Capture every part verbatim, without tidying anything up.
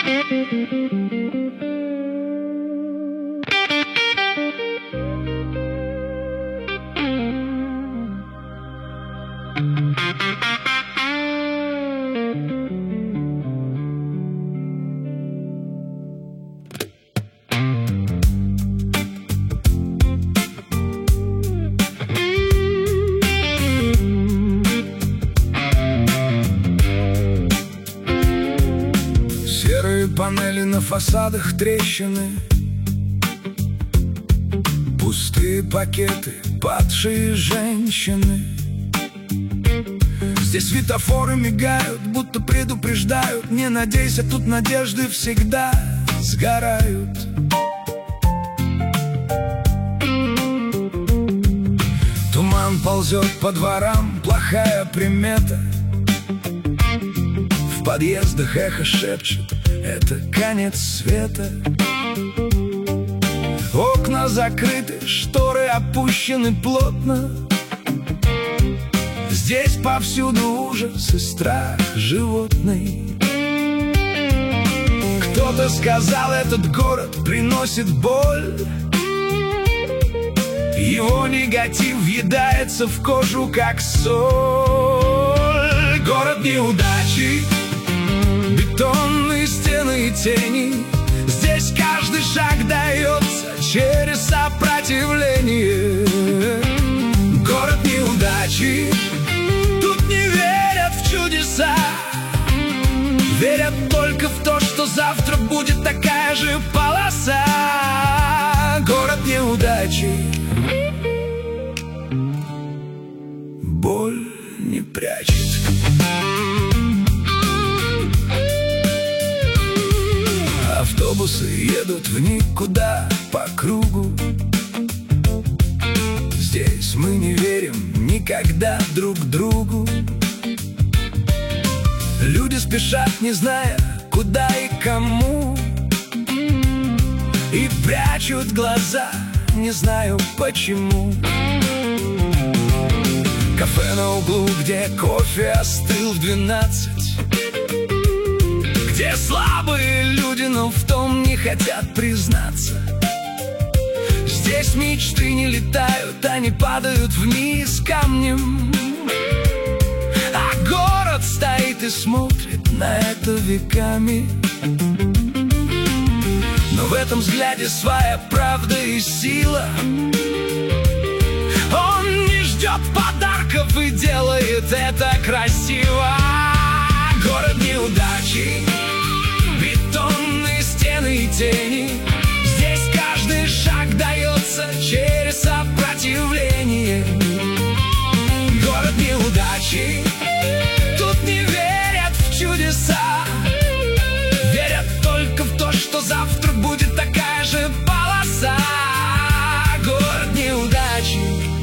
Панели на фасадах, трещины, пустые пакеты, падшие женщины. Здесь светофоры мигают, будто предупреждают: не надейся, тут надежды всегда сгорают. Туман ползет по дворам, плохая примета. В подъездах эхо шепчет: это конец света. Окна закрыты, шторы опущены плотно. Здесь повсюду ужас и страх животный. Кто-то сказал, этот город приносит боль. Его негатив въедается в кожу, как соль. Город неудачи, бетонные стены и тени. Здесь каждый шаг дается через сопротивление. Город неудачи, тут не верят в чудеса. Верят только в то, что завтра будет такая же полоса. Город неудачи, боль не прячет. Автобусы едут в никуда по кругу. Здесь мы не верим никогда друг другу. Люди спешат, не зная, куда и кому, и прячут глаза, не знаю почему. Кафе на углу, где кофе остыл в двенадцать, где слабые люди, но в том не хотят признаться. Здесь мечты не летают, они падают вниз камнем. А город стоит и смотрит на это веками. Но в этом взгляде своя правда и сила. Он не ждет подарков и делает это красиво. Город неудачи, бетонные стены и тени. Здесь каждый шаг дается через сопротивление. Город неудачи, тут не верят в чудеса. Верят только в то, что завтра будет такая же полоса. Город неудачи,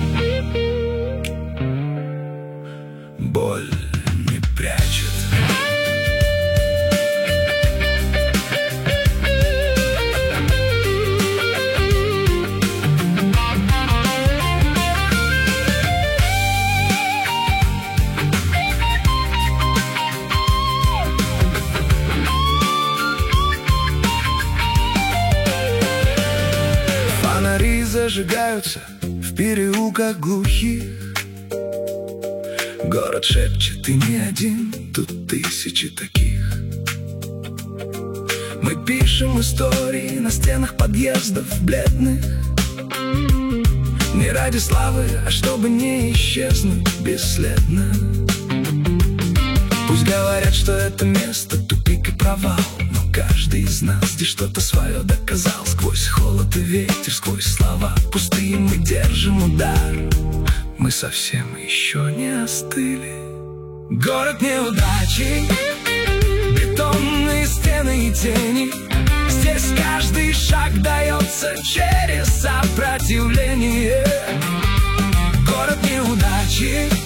боль не прячет. Фонари зажигаются в переулках глухих. Город шепчет: ты не один, тут тысячи таких. Мы пишем истории на стенах подъездов бледных. Не ради славы, а чтобы не исчезнуть бесследно. Пусть говорят, что это место тупик и провал, но каждый из нас здесь что-то свое доказал. Сквозь холод и ветер, сквозь слова пустые мы держим удар. Мы совсем еще не остыли. Город неудачи, бетонные стены и тени. Здесь каждый шаг дается через сопротивление. Город неудачи,